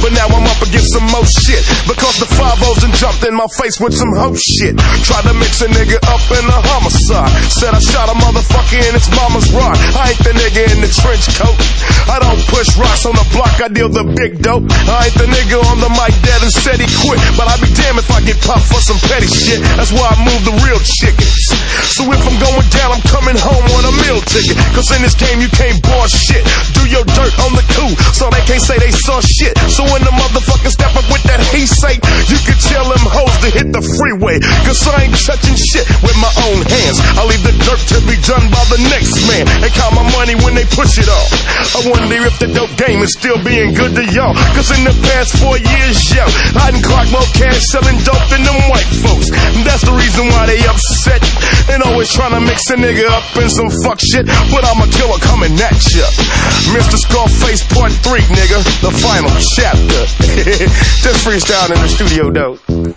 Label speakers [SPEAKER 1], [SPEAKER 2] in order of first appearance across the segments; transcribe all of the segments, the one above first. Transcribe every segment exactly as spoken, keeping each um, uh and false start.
[SPEAKER 1] but now I'm up against some more shit. Because the five ohs done jumped in my face with some hoe shit. Tried to mix a nigga up in a homicide. Said I shot a motherfucker in his mama's rod. I ain't the nigga in the trench coat. I don't push rocks on the block, I deal the big dope. I ain't the nigga on the mic that and said he quit. But I be damned if I get popped for some petty shit. That's why I move the real chickens. So if I'm going down, I'm coming home on a meal ticket. Cause in this game you can't boss shit. Do your dirt on the cool, so they can't say they saw shit. So when the motherfuckers step up with that he say, you can tell them hoes to hit the freeway. Cause I ain't touching shit with my own hands. I leave the dirt to be done by the next man. And count my money when they push it off. I wonder if the dope game is still being good to y'all. Cause in the past four years, yo, I done clocked more cash selling dope than them white folks. That's the reason why they upset and always trying to mix a nigga up in some fuck shit. But I'm a killer coming at ya. Mister Scarface part three, nigga, the final chapter. Just freestyle in the studio, though.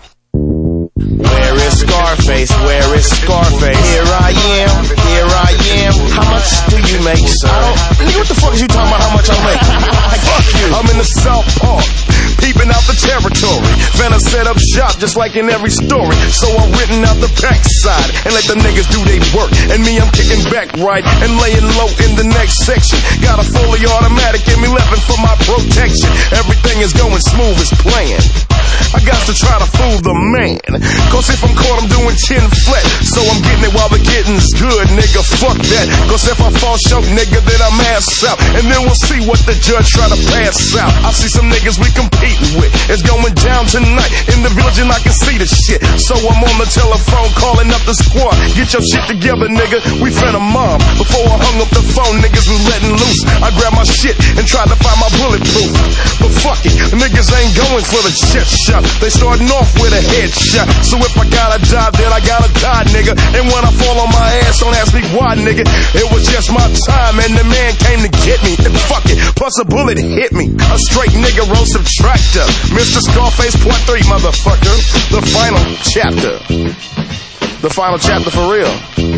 [SPEAKER 2] Where is Scarface? Where is Scarface? Here I am, here I am. How much do you make, sir?
[SPEAKER 1] I don't, nigga, what the fuck is you talking about how much I make? Fuck you. I'm in the South Park, peeping out the territory. Finna set up shop just like in every story. So I'm written out the backside and let the niggas do they work. And me, I'm kicking back right and laying low in the next section. Got a fully automatic M eleven for my protection. Everything is going smooth as planned. I got to try to fool the man. Cause if I'm caught, I'm doing chin flat. So I'm getting it while the getting's good, nigga. Fuck that. Cause if I fall short, nigga, then I'm ass out. And then we'll see what the judge try to pass out. I see some niggas we competing with. It's going down tonight in the village and I can see the shit. So I'm on the telephone calling up the squad. Get your shit together, nigga. We finna mom. Before I hung up the phone, niggas was letting loose. I grabbed my shit and tried to find my bulletproof. But fuck it, niggas ain't going for the chest shot. They starting off with a headshot. So if I gotta die, then I gotta die, nigga. And when I fall on my ass, don't ask me why, nigga. It was just my time and the man came to get me. And fuck it, plus a bullet hit me. A straight nigga roll subtractor. Mister Scarface point three, motherfucker. The final chapter. The final chapter for real.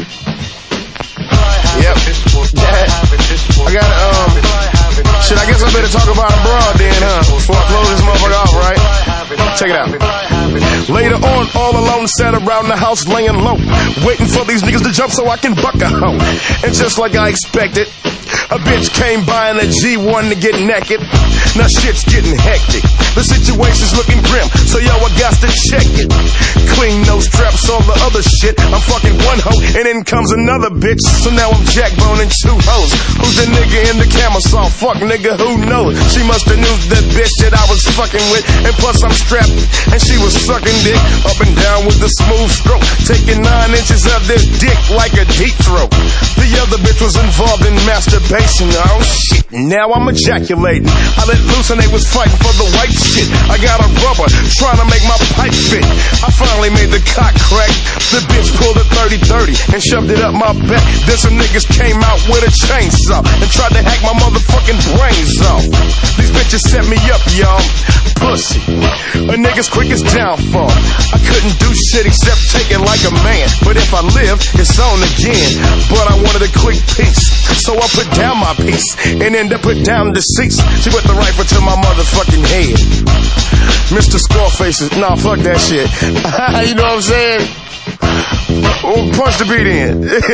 [SPEAKER 1] Yep. I got um shit, I guess I better talk about abroad then, huh? Before I close this motherfucker off, right? Check it out. Later on, all alone, sat around the house laying low, waiting for these niggas to jump so I can buck a hoe. And just like I expected, a bitch came by in a G one to get naked. Now shit's getting hectic. The situation's looking grim, so yo, I got to check it. Clean no straps, all the other shit. I'm fucking one hoe, and then comes another bitch. So now I'm jackboning two hoes. Who's the nigga in the camera saw? Fuck nigga, who knows? She must have knew the bitch that I was fucking with. And plus I'm strapped, and she was sucking dick up and down with a smooth stroke, taking nine inches of this dick like a deep throat. The other bitch was involved in masturbation. Oh shit, now I'm ejaculating. I let loose and they was fighting for the white shit. I got a rubber trying to make my pipe fit. I finally made the cock crack. The bitch pulled a thirty thirty and shoved it up my back. Then some niggas came out with a chainsaw and tried to hack my motherfucking brains off. These bitches set me up, y'all. Pussy, a nigga's quickest downfall. I couldn't do shit except take it like a man. But if I live, it's on again. But I wanted a quick piece, so I put down my piece and end up put down the seats. She put the rifle to my motherfucking head. Mister Scarface is, nah, fuck that shit. You know what I'm saying? Punch the beat in.